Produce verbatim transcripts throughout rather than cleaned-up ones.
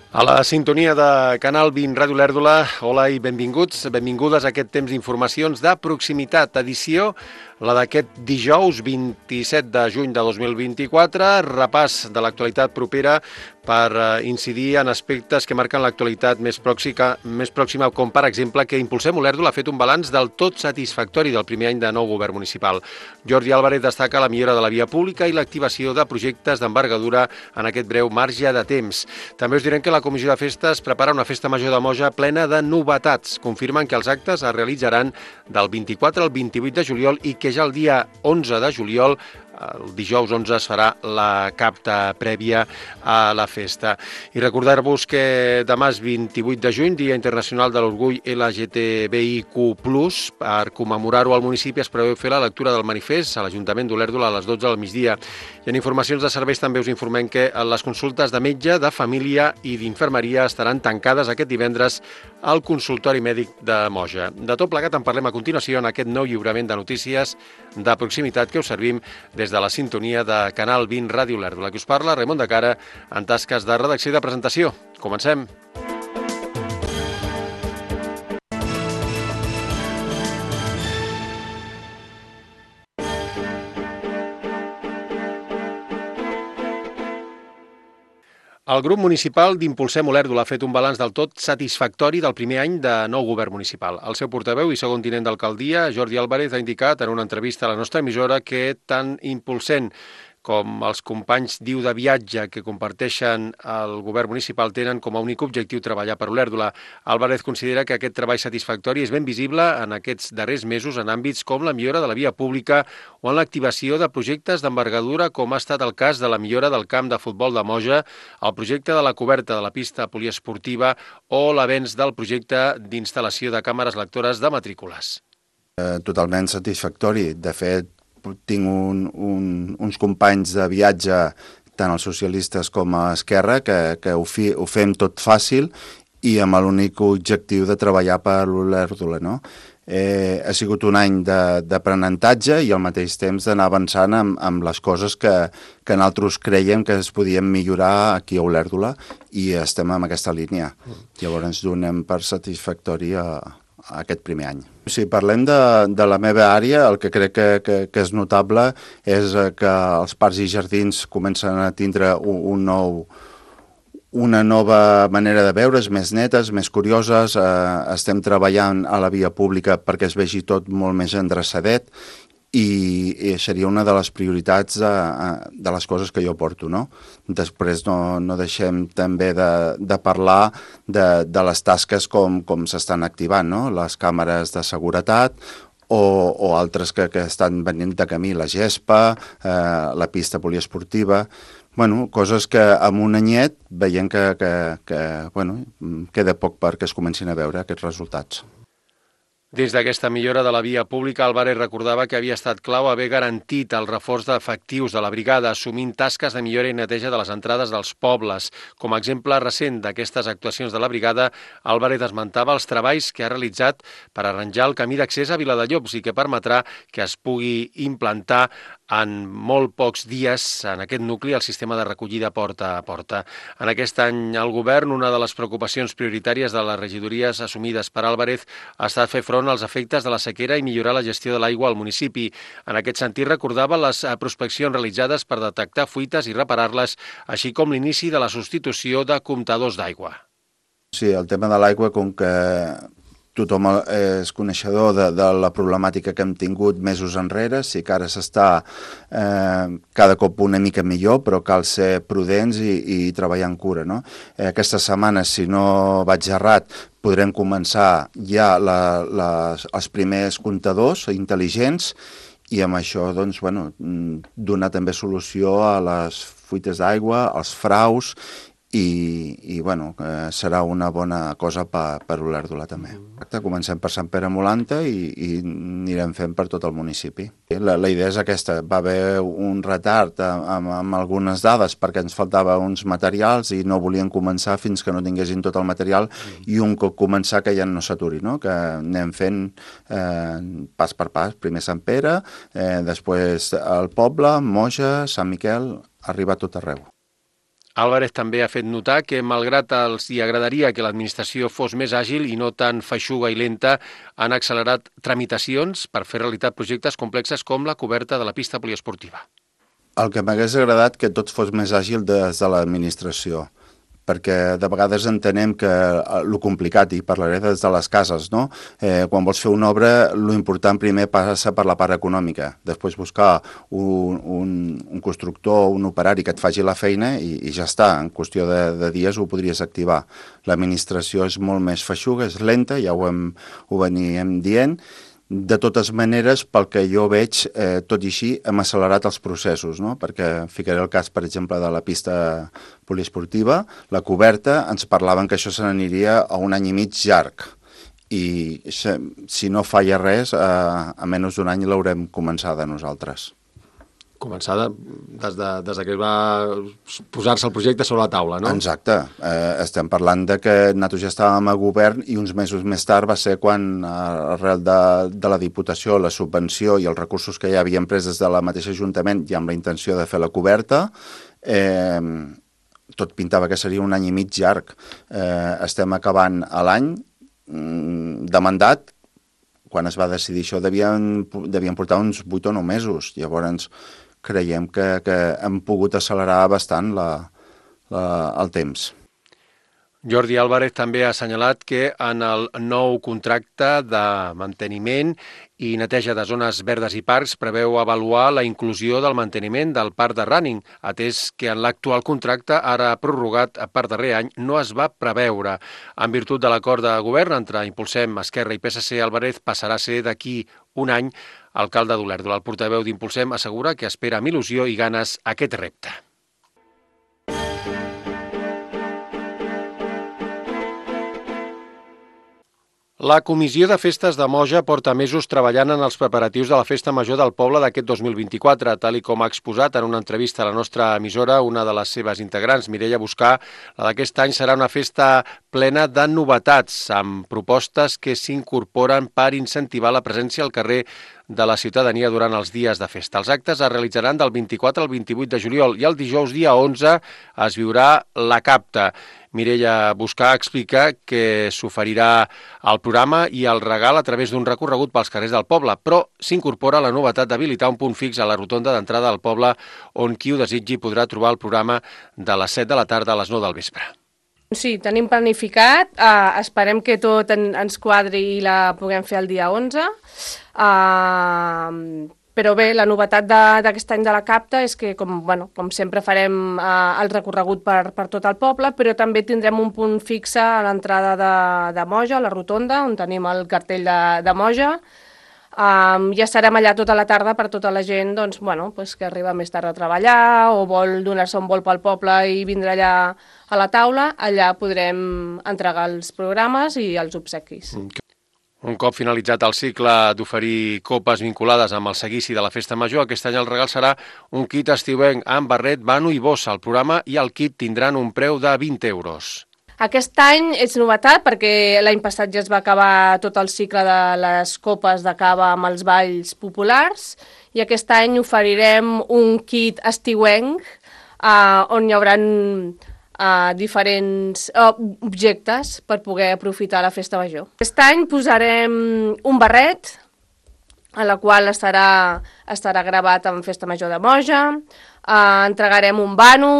A la sintonia de Canal vint Ràdio Lèrdula, hola i benvinguts, benvingudes a aquest temps d'informacions de proximitat, edició la d'aquest dijous vint-i-set de juny de dos mil vint-i-quatre, repàs de l'actualitat propera per incidir en aspectes que marquen l'actualitat més pròxima, més pròxima, com per exemple que Impulsem Olèrdula ha fet un balanç del tot satisfactori del primer any de nou govern municipal. Jordi Álvarez destaca la millora de la via pública i l'activació de projectes d'envergadura en aquest breu marge de temps. També us direm que la Comissió de Festes prepara una festa major de Moja plena de novetats. Confirmen que els actes es realitzaran del vint-i-quatre al vint-i-vuit de juliol i que ja el dia onze de juliol, el dijous onze, es farà la capta prèvia a la festa. I recordar-vos que demà és vint-i-vuit de juny, Dia Internacional de l'Orgull L G T B I Q plus. Per commemorar-ho al municipi es preveu fer la lectura del manifest a l'Ajuntament d'Olèrdula a les dotze del migdia. I en informacions de serveis també us informem que les consultes de metge, de família i d'infermeria estaran tancades aquest divendres al consultori mèdic de Moja. De tot plegat en parlem a continuació en aquest nou lliurament de notícies de proximitat que us servim des de la sintonia de Canal vint Ràdio Lèrdula. Que us parla Raimon de Cara en tasques de redacció i de presentació. Comencem. El grup municipal d'Impulsem Olèrdula ha fet un balanç del tot satisfactori del primer any de nou govern municipal. El seu portaveu i segon tinent d'alcaldia, Jordi Álvarez, ha indicat en una entrevista a la nostra emissora que tant Impulsem com els companys diu de viatge que comparteixen el govern municipal tenen com a únic objectiu treballar per Olèrdula. Álvarez considera que aquest treball satisfactori és ben visible en aquests darrers mesos en àmbits com la millora de la via pública o en l'activació de projectes d'envergadura, com ha estat el cas de la millora del camp de futbol de Moja, el projecte de la coberta de la pista poliesportiva o l'avenç del projecte d'instal·lació de càmeres lectores de matrícules. Totalment satisfactori. De fet, tinc un, un, uns companys de viatge, tant els socialistes com a Esquerra, que, que ho, fi, ho fem tot fàcil i amb l'únic objectiu de treballar per l'Olèrdula, no? Eh, ha sigut un any d'aprenentatge i al mateix temps d'anar avançant amb, amb les coses que, que nosaltres creiem que es podien millorar aquí a Olèrdula i estem en aquesta línia. Llavors ens donem per satisfactori a, a aquest primer any. Si parlem de, de la meva àrea, el que crec que, que, que és notable és que els parcs i jardins comencen a tindre un, un nou, una nova manera de veure's, més netes, més curioses. Eh, estem treballant a la via pública perquè es vegi tot molt més endreçadet i, i seria una de les prioritats de, de les coses que jo porto, no? Després no, no deixem també de, de parlar de, de les tasques com, com s'estan activant, no? Les càmeres de seguretat o, o altres que, que estan venint de camí, la gespa, eh, la pista poliesportiva. Bueno, coses que amb un anyet veiem que, que, que bueno, queda poc perquè es comencin a veure aquests resultats. Des d'aquesta millora de la via pública, Álvarez recordava que havia estat clau haver garantit el reforç d'efectius de la brigada, assumint tasques de millora i neteja de les entrades dels pobles. Com a exemple recent d'aquestes actuacions de la brigada, Álvarez esmentava els treballs que ha realitzat per arranjar el camí d'accés a Viladellobs i que permetrà que es pugui implantar en molt pocs dies en aquest nucli el sistema de recollida porta a porta. En aquest any al govern, una de les preocupacions prioritàries de les regidories assumides per Álvarez ha estat fer front als efectes de la sequera i millorar la gestió de l'aigua al municipi. En aquest sentit, recordava les prospeccions realitzades per detectar fuites i reparar-les, així com l'inici de la substitució de comptadors d'aigua. Sí, el tema de l'aigua, com que tothom és coneixedor de, de la problemàtica que hem tingut mesos enrere, sí que ara s'està eh, cada cop una mica millor, però cal ser prudents i, i treballar en cura, no? Eh, aquesta setmana, si no vaig errat, podrem començar ja la, les, els primers comptadors intel·ligents i amb això doncs, bueno, donar també solució a les fuites d'aigua, als fraus i, i bueno, eh, serà una bona cosa per, per Olèrdula també. Comencem per Sant Pere Molanta i, i anirem fent per tot el municipi. La, la idea és aquesta, va haver un retard amb, amb algunes dades perquè ens faltava uns materials i no volien començar fins que no tinguessin tot el material mm. i un cop començar que ja no s'aturi, no? Que anem fent eh, pas per pas, primer Sant Pere, eh, després el poble, Moja, Sant Miquel, arribar a tot arreu. Álvarez també ha fet notar que, malgrat els hi agradaria que l'administració fos més àgil i no tan feixuga i lenta, han accelerat tramitacions per fer realitat projectes complexes com la coberta de la pista poliesportiva. El que m'hagués agradat que tot fos més àgil des de l'administració, perquè de vegades entenem que el complicat, i parlaré des de les cases, no? Eh, quan vols fer una obra, l'important primer passa per la part econòmica, després buscar un, un, un constructor, un operari que et faci la feina i, i ja està, en qüestió de, de dies ho podries activar. L'administració és molt més feixuga, és lenta, ja ho, hem, ho veníem dient. De totes maneres, pel que jo veig, eh, tot i així, hem accelerat els processos, no? Perquè ficaré el cas, per exemple, de la pista poliesportiva, la coberta, ens parlaven que això se n'aniria a un any i mig llarg. I si no falla res, eh, a menys d'un any l'haurem començada nosaltres. Començada des de, des de que va posar-se el projecte sobre la taula, no? Exacte. Eh, estem parlant de que nosaltres ja estàvem a govern i uns mesos més tard va ser quan, arrel de, de la Diputació, la subvenció i els recursos que hi havia empreses de la mateixa Ajuntament i amb la intenció de fer la coberta, eh, tot pintava que seria un any i mig llarg. Eh, estem acabant l'any de mandat. Quan es va decidir això devien, devien portar uns vuit o nou mesos. Llavors creiem que, que hem pogut accelerar bastant la, la, el temps. Jordi Álvarez també ha assenyalat que en el nou contracte de manteniment i neteja de zones verdes i parcs preveu avaluar la inclusió del manteniment del parc de Running, atès que en l'actual contracte, ara prorrogat per darrer any, no es va preveure. En virtut de l'acord de govern entre Impulsem, Esquerra i P S C, Álvarez passarà a ser d'aquí un any alcalde d'Olèrdola. El portaveu d'Impulsem assegura que espera amb il·lusió i ganes aquest repte. La Comissió de Festes de Moja porta mesos treballant en els preparatius de la Festa Major del Poble d'aquest dos mil vint-i-quatre, tal i com ha exposat en una entrevista a la nostra emissora una de les seves integrants, Mireia Buscà. La d'aquest any serà una festa plena de novetats, amb propostes que s'incorporen per incentivar la presència al carrer de la ciutadania durant els dies de festa. Els actes es realitzaran del vint-i-quatre al vint-i-vuit de juliol i el dijous dia onze es viurà la capta. Mireia Buscà explica que s'oferirà el programa i el regal a través d'un recorregut pels carrers del poble, però s'incorpora la novetat d'habilitar un punt fix a la rotonda d'entrada del poble on qui ho desitgi podrà trobar el programa de les set de la tarda a les nou del vespre. Sí, tenim planificat, uh, esperem que tot en, ens quadri i la puguem fer el dia onze. Uh, però bé, la novetat d'aquest any de la capta és que, com, bueno, com sempre, farem uh, el recorregut per, per tot el poble, però també tindrem un punt fixe a l'entrada de, de Moja, a la rotonda, on tenim el cartell de, de Moja. Um, ja estarem allà tota la tarda per tota la gent doncs, bueno, pues que arriba més tard a treballar o vol donar-se un vol pel poble i vindre allà a la taula. Allà podrem entregar els programes i els obsequis. Un cop finalitzat el cicle d'oferir copes vinculades amb el seguici de la Festa Major, aquest any el regal serà un kit estiuenc amb barret, vano i bossa. El programa i el kit tindran un preu de vint euros. Aquest any és novetat perquè l'any passat ja es va acabar tot el cicle de les copes de cava amb els balls populars i aquest any oferirem un kit estiuenc eh, on hi haurà eh, diferents eh, objectes per poder aprofitar la Festa Major. Aquest any posarem un barret a la qual estarà, estarà gravat en Festa Major de Moja, eh, entregarem un vano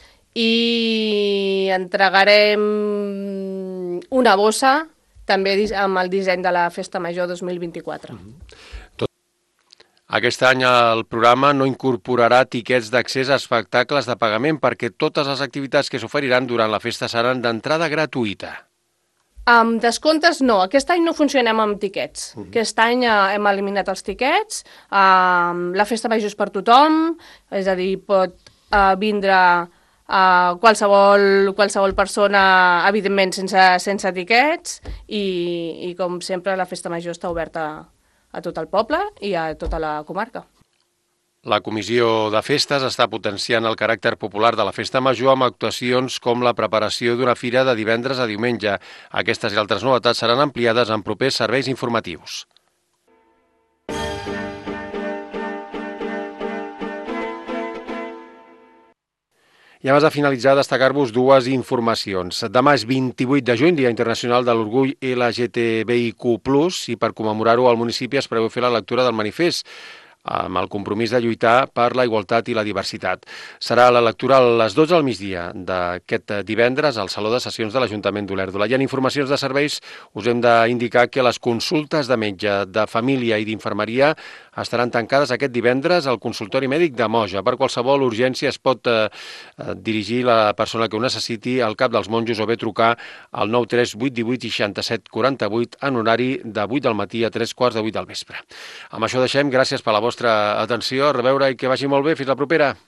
i entregarem una bossa, també amb el disseny de la Festa Major dos mil vint-i-quatre. Tot... Aquest any el programa no incorporarà tiquets d'accés a espectacles de pagament perquè totes les activitats que s'oferiran durant la festa seran d'entrada gratuïta. Amb descomptes no, aquest any no funcionem amb tiquets. Uh-huh. Aquest any eh, hem eliminat els tiquets, eh, la Festa Major és per tothom, és a dir, pot eh, vindre Uh, qualsevol, qualsevol persona, evidentment, sense, sense tiquets i, i, com sempre, la Festa Major està oberta a tot el poble i a tota la comarca. La Comissió de Festes està potenciant el caràcter popular de la Festa Major amb actuacions com la preparació d'una fira de divendres a diumenge. Aquestes i altres novetats seran ampliades en propers serveis informatius. I abans de finalitzar, destacar-vos dues informacions. Demà és vint-i-vuit de juny, Dia Internacional de l'Orgull L G T B I Q plus, i per commemorar-ho al municipi es preveu fer la lectura del manifest amb el compromís de lluitar per la igualtat i la diversitat. Serà la lectura a les dotze del migdia d'aquest divendres al Saló de Sessions de l'Ajuntament d'Olèrdola. I en informacions de serveis us hem d'indicar que les consultes de metge, de família i d'infermeria estaran tancades aquest divendres al consultori mèdic de Moja. Per qualsevol urgència es pot eh, dirigir la persona que ho necessiti al Cap dels Monjos o bé trucar al nou tres vuit divuit seixanta-set quaranta-vuit en horari de vuit del matí a tres quarts de vuit del vespre. Amb això deixem, gràcies per la vostra atenció, a reveure i que vagi molt bé. Fins la propera.